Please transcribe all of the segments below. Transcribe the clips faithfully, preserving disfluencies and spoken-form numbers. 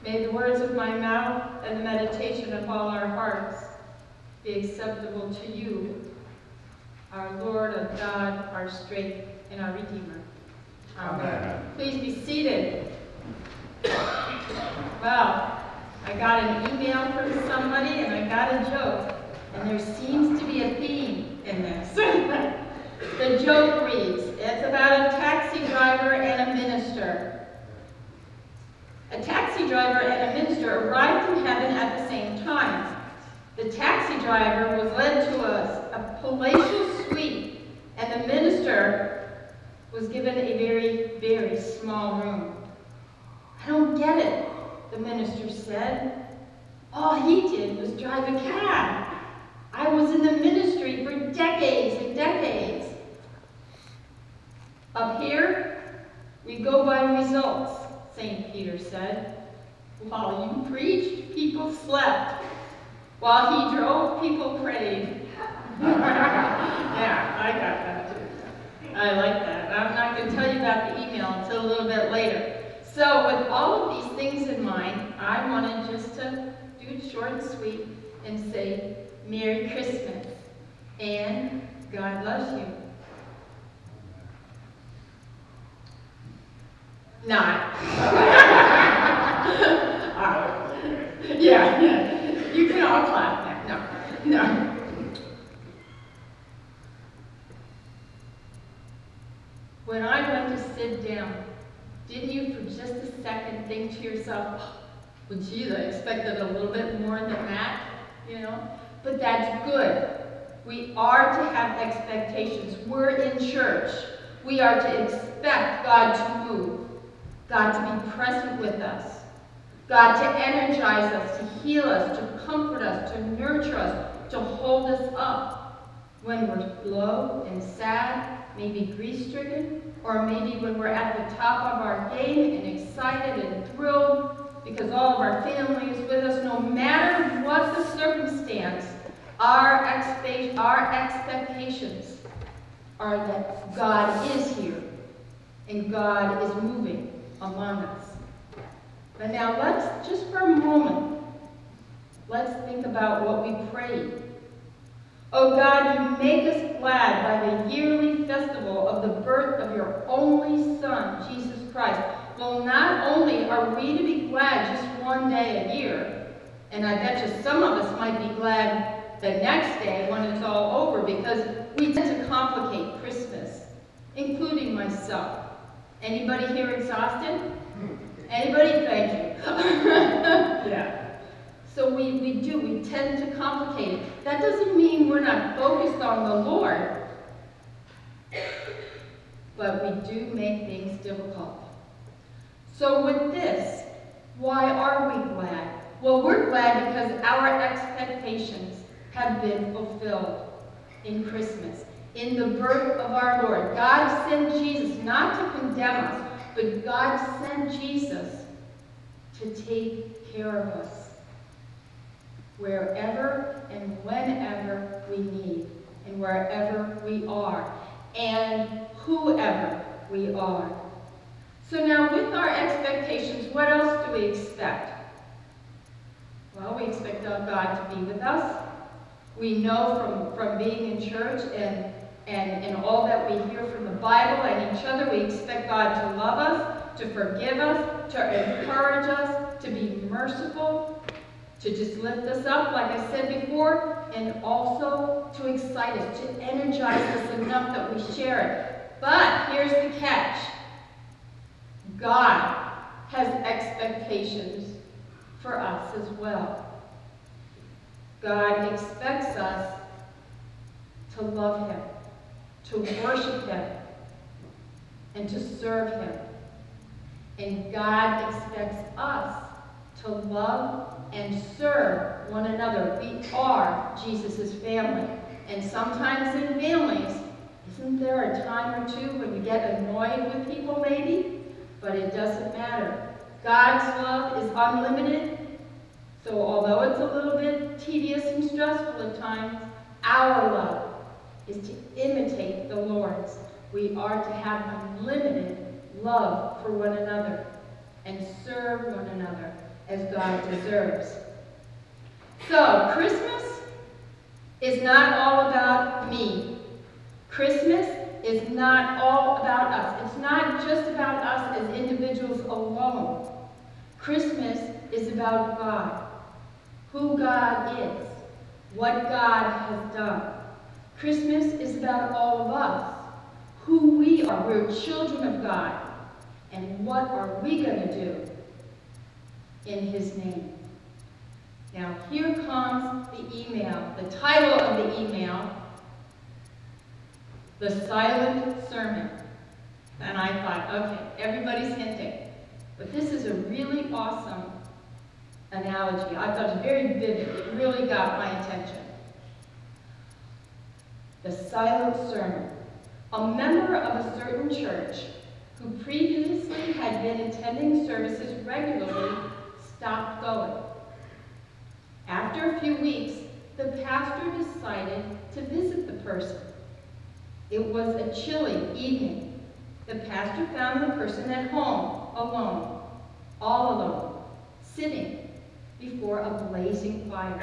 May the words of my mouth and the meditation of all our hearts be acceptable to you, our Lord, our God, our strength, and our Redeemer. Amen. Amen. Please be seated. Well, I got an email from somebody and I got a joke, and there seems to be a theme in this. The joke reads, it's about a taxi driver and a minister. A taxi driver and a minister arrived in heaven at the same time. The taxi driver was led to a, a palatial suite, and the minister was given a very, very small room. I don't get it, the minister said. All he did was drive a cab. I was in the ministry for decades and decades. Up here, we go by results, Saint Peter said. While you preached, people slept. While he drove, people prayed. Yeah, I got that too. I like that. I'm not going to tell you about the email until a little bit later. So with all of these things in mind, I wanted just to do it short and sweet and say, Merry Christmas, and God loves you. Not. uh, yeah, yeah. You can all clap now. No, no. When I went to sit down, didn't you for just a second think to yourself, oh, well, geez, I expected a little bit more than that, you know? But that's good. We are to have expectations. We're in church. We are to expect God to move. God to be present with us, God to energize us, to heal us, to comfort us, to nurture us, to hold us up when we're low and sad, maybe grief-stricken, or maybe when we're at the top of our game and excited and thrilled because all of our family is with us. No matter what the circumstance, our, expe- our expectations are that God is here and God is moving among us. But now let's, just for a moment, let's think about what we prayed. Oh God, you make us glad by the yearly festival of the birth of your only Son, Jesus Christ. Well, not only are we to be glad just one day a year, and I bet you some of us might be glad the next day when it's all over, because we tend to complicate Christmas, including myself. Anybody here exhausted? Anybody? Thank you. Yeah. So we, we do, we tend to complicate it. That doesn't mean we're not focused on the Lord, but we do make things difficult. So with this, why are we glad? Well, we're glad because our expectations have been fulfilled in Christmas, in the birth of our Lord. God sent Jesus not to condemn us, but God sent Jesus to take care of us wherever and whenever we need, and wherever we are, and whoever we are. So now with our expectations, what else do we expect? Well, we expect our God to be with us. We know from, from being in church and, and, and all that we hear from the Bible and each other, we expect God to love us, to forgive us, to encourage us, to be merciful, to just lift us up, like I said before, and also to excite us, to energize us enough that we share it. But here's the catch. God has expectations for us as well. God expects us to love him, to worship him, and to serve him. And God expects us to love and serve one another. We are Jesus' family. And sometimes in families, isn't there a time or two when you get annoyed with people maybe? But it doesn't matter. God's love is unlimited. So although it's a little bit tedious and stressful at times, our love is to imitate the Lord's. We are to have unlimited love for one another and serve one another as God deserves. So, Christmas is not all about me. Christmas is not all about us. It's not just about us as individuals alone. Christmas is about God, who God is, what God has done. Christmas is about all of us, who we are. We're children of God. And what are we going to do in his name? Now, here comes the email, the title of the email, The Silent Sermon. And I thought, okay, everybody's hinting. But this is a really awesome analogy. I thought it was very vivid. It really got my attention. The Silent Sermon. A member of a certain church who previously had been attending services regularly stopped going. After a few weeks, the pastor decided to visit the person. It was a chilly evening. The pastor found the person at home, alone, all alone, sitting before a blazing fire.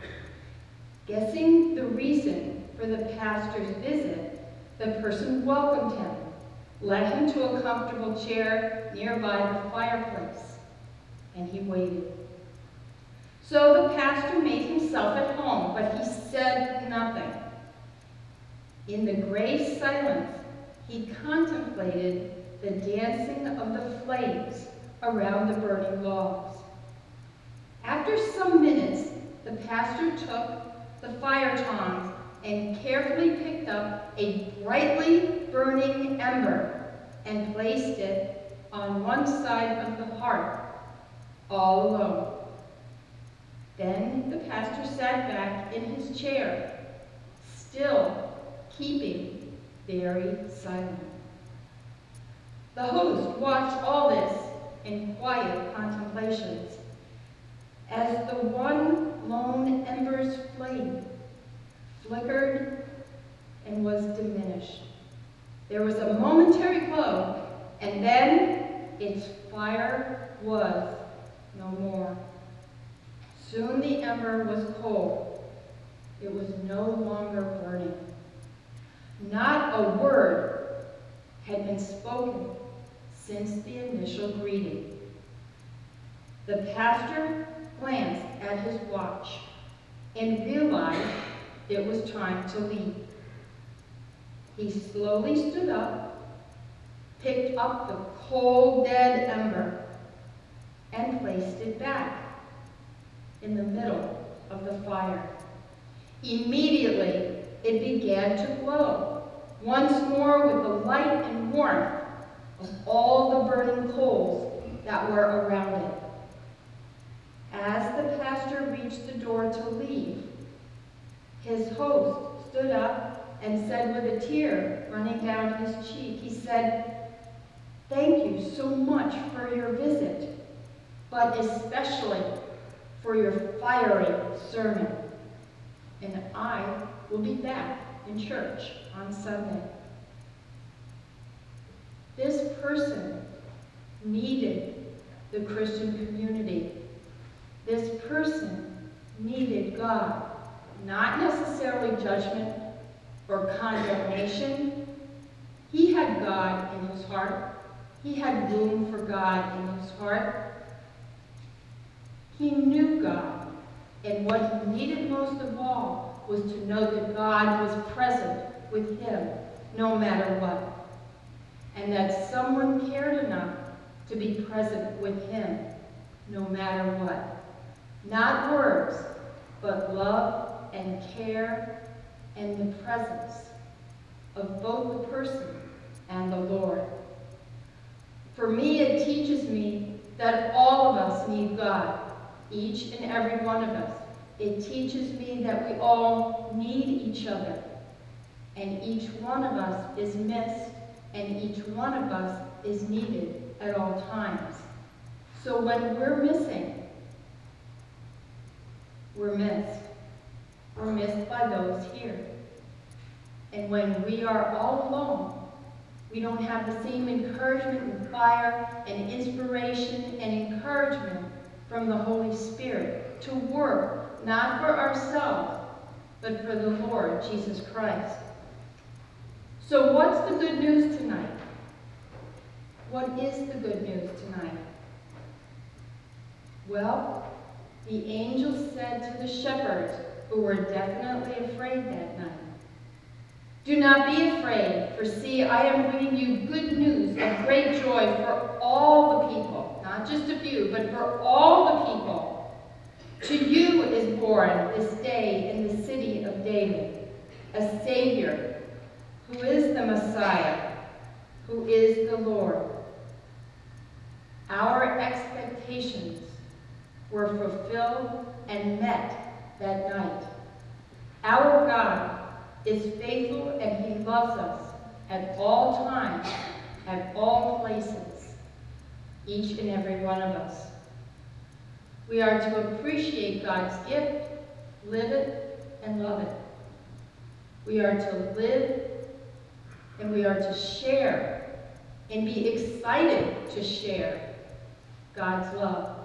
Guessing the reason for the pastor's visit, the person welcomed him, led him to a comfortable chair nearby the fireplace, and he waited. So the pastor made himself at home, but he said nothing. In the gray silence, he contemplated the dancing of the flames around the burning logs. After some minutes, the pastor took the fire tongs and carefully picked up a brightly burning ember and placed it on one side of the hearth, all alone. Then the pastor sat back in his chair, still keeping very silent. The host watched all this in quiet contemplations as the one lone ember's flame flickered and was diminished. There was a momentary glow, and then its fire was no more. Soon the ember was cold. It was no longer burning. Not a word had been spoken since the initial greeting. The pastor glanced at his watch and realized it was time to leave. He slowly stood up, picked up the cold, dead ember, and placed it back in the middle of the fire. Immediately, it began to glow, once more with the light and warmth of all the burning coals that were around it. As the pastor reached the door to leave, his host stood up and said with a tear running down his cheek, he said, "Thank you so much for your visit, but especially for your fiery sermon. And I will be back in church on Sunday." This person needed the Christian community. This person needed God, not necessarily judgment or condemnation. He had God in his heart. He had room for God in his heart. He knew God, and what he needed most of all was to know that God was present with him no matter what, and that someone cared enough to be present with him no matter what. Not words, but love and care and the presence of both the person and the Lord. For me, it teaches me that all of us need God, each and every one of us. It teaches me that we all need each other, and each one of us is missed, and each one of us is needed at all times. So when we're missing, we're missed. We're missed by those here. And when we are all alone, we don't have the same encouragement and fire and inspiration and encouragement from the Holy Spirit to work, not for ourselves, but for the Lord Jesus Christ. So what's the good news tonight? What is the good news tonight? Well, the angel said to the shepherds, who were definitely afraid that night, "Do not be afraid, for see, I am bringing you good news of great joy for all the people," not just a few, but for all the people. "To you is born this day in the city of David a Savior, who is the Messiah, who is the Lord." Our expectations were fulfilled and met that night. Our God is faithful and he loves us at all times, at all places, each and every one of us. We are to appreciate God's gift, live it, and love it. We are to live and we are to share and be excited to share God's love.